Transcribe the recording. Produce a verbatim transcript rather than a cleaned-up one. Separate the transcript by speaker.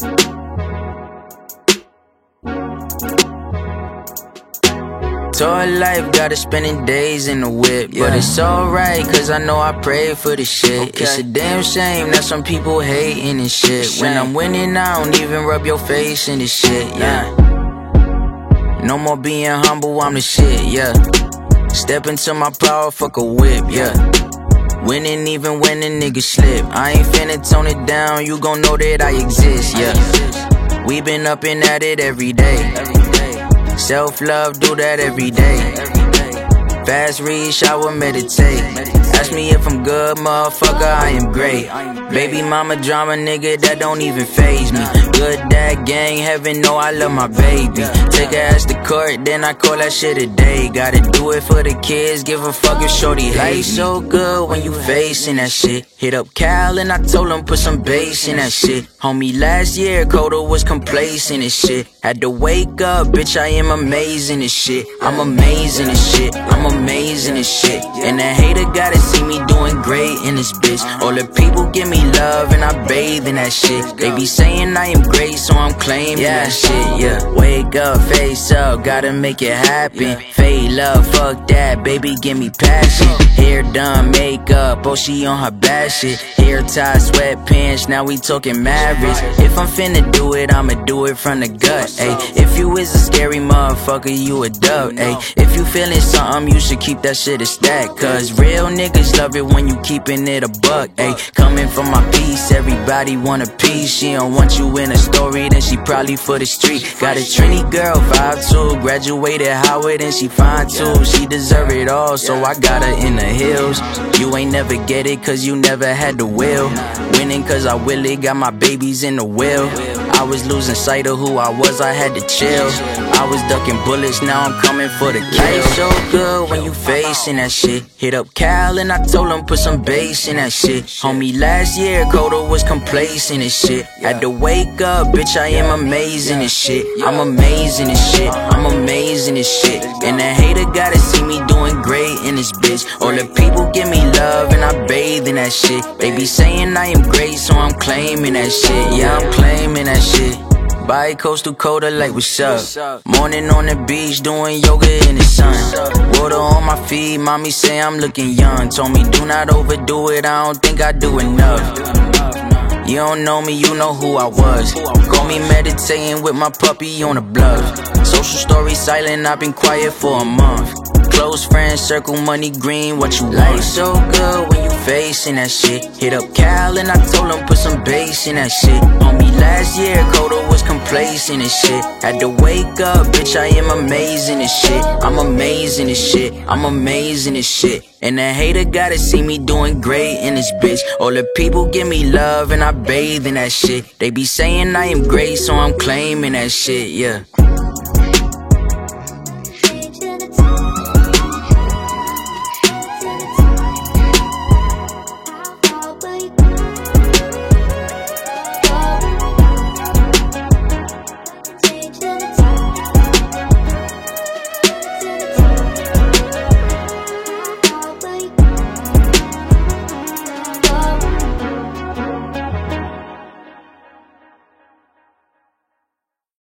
Speaker 1: Tour life, got her spending days in the whip.
Speaker 2: Yeah.
Speaker 1: But it's alright, cause I know I prayed for this shit.
Speaker 2: Okay.
Speaker 1: It's a damn shame that some people hating this shit.
Speaker 2: Shame.
Speaker 1: When I'm winning, I don't even rub your face in this shit, yeah. No more being humble, I'm the shit, yeah. Step into my power, fuck a whip, yeah. Winning even when a nigga slip. I ain't finna tone it down, you gon' know that I exist, yeah. We been up and at it every day. Self-love, do that every day. Fast read, shower, meditate. Ask me if I'm good, motherfucker, I am great. Baby mama drama, nigga, that don't even faze me. Good dad, gang, heaven know I love my baby. Take her ass to court, then I call that shit a day. Gotta do it for the kids, give a fuck if shorty hate me. So good when you facing that shit. Hit up Cal and I told him put some bass in that shit. Homie, last year, Kodo was complacent and shit. Had to wake up, bitch, I am amazing as shit. I'm amazing as shit, I'm amazing as shit. And the hater gotta see me doing great in this bitch. All the people give me love and I bathe in that shit. They be saying I am great, so I'm claiming that shit, yeah. Wake up, face up, gotta make it happen. Fade love, fuck that, baby, give me passion. Hair done, makeup, oh she on her bad shit. Hair tie, sweatpants, now we talking marriage. If I'm finna do it, I'ma do it from the gut, ayy. If you is a scary motherfucker, you a dub, ayy. If you feeling something, you should keep that shit a stack. Cause real niggas love it when you keeping it a buck, ayy. Coming from my piece, everybody want a piece. She don't want you in a story, then she probably for the street. Got a Trini girl, vibe too. Graduated Howard and she fine too. She deserve it all, so I got her in the hills. You ain't never get it cause you never had the will. Winning cause I will it, got my babies in the will. I was losing sight of who I was, I had to chill. I was ducking bullets, now I'm coming for the kill. Life's so good when you facing that shit. Hit up Cal and I told him put some bass in that shit. Homie, last year Kodo was complacent and shit. Had to wake up, bitch, I am amazing as shit. I'm amazing as shit, I'm amazing as shit. And the hater gotta see me doing great in this bitch. All the people give me love and I bathe in that shit. They be saying I am great, so I'm claiming that shit. Yeah, I'm claiming that shit. Body coastal colder like what's up. Morning on the beach doing yoga in the sun. Water on my feet, mommy say I'm looking young. Told me do not overdo it, I don't think I do enough. You don't know me, you know who I was. Call me meditating with my puppy on the bluff. Social story silent, I've been quiet for a month. Close friends, circle, money, green, what you want. Life's so good when you facing that shit. Hit up Cal and I told him put some bass in that shit. Homie, last year Kodo was complacent and shit. Had to wake up, bitch, I am amazing as shit. I'm amazing as shit, I'm amazing as shit. And the hater gotta see me doing great in this bitch. All the people give me love and I bathe in that shit. They be saying I am great, so I'm claiming that shit, yeah.